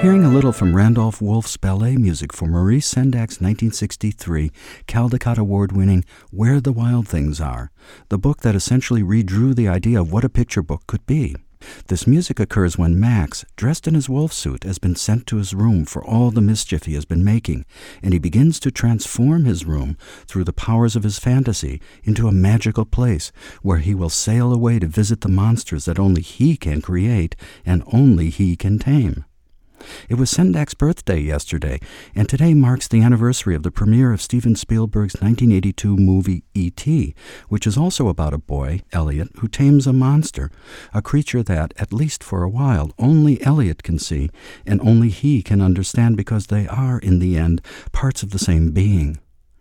hearing a little from Randolph Wolf's ballet music for Maurice Sendak's 1963 Caldecott Award-winning Where the Wild Things Are, the book that essentially redrew the idea of what a picture book could be. This music occurs when Max, dressed in his wolf suit, has been sent to his room for all the mischief he has been making, and he begins to transform his room through the powers of his fantasy into a magical place where he will sail away to visit the monsters that only he can create and only he can tame. It was Sendak's birthday yesterday, and today marks the anniversary of the premiere of Steven Spielberg's 1982 movie E.T., which is also about a boy, Elliot, who tames a monster, a creature that, at least for a while, only Elliot can see, and only he can understand because they are, in the end, parts of the same being.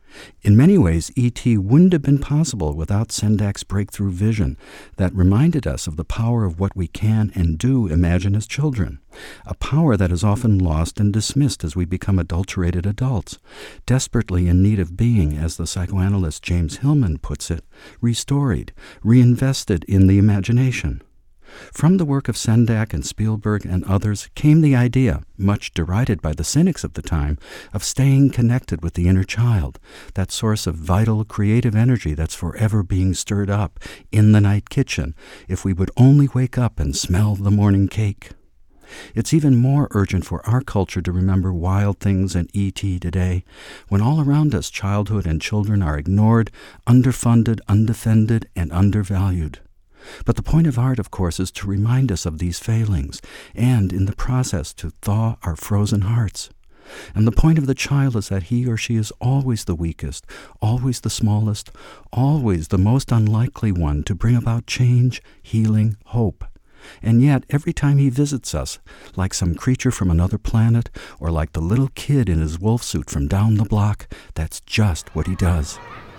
In many ways, E.T. wouldn't have been possible without Sendak's breakthrough vision that reminded us of the power of what we can and do imagine as children, a power that is often lost and dismissed as we become adulterated adults, desperately in need of being, as the psychoanalyst James Hillman puts it, restored, reinvested in the imagination. From the work of Sendak and Spielberg and others came the idea, much derided by the cynics of the time, of staying connected with the inner child, that source of vital, creative energy that's forever being stirred up in the night kitchen, if we would only wake up and smell the morning cake. It's even more urgent for our culture to remember Wild Things and E.T. today, when all around us childhood and children are ignored, underfunded, undefended, and undervalued. But the point of art, of course, is to remind us of these failings, and, in the process, to thaw our frozen hearts. And the point of the child is that he or she is always the weakest, always the smallest, always the most unlikely one to bring about change, healing, hope. And yet, every time he visits us, like some creature from another planet, or like the little kid in his wolf suit from down the block, that's just what he does.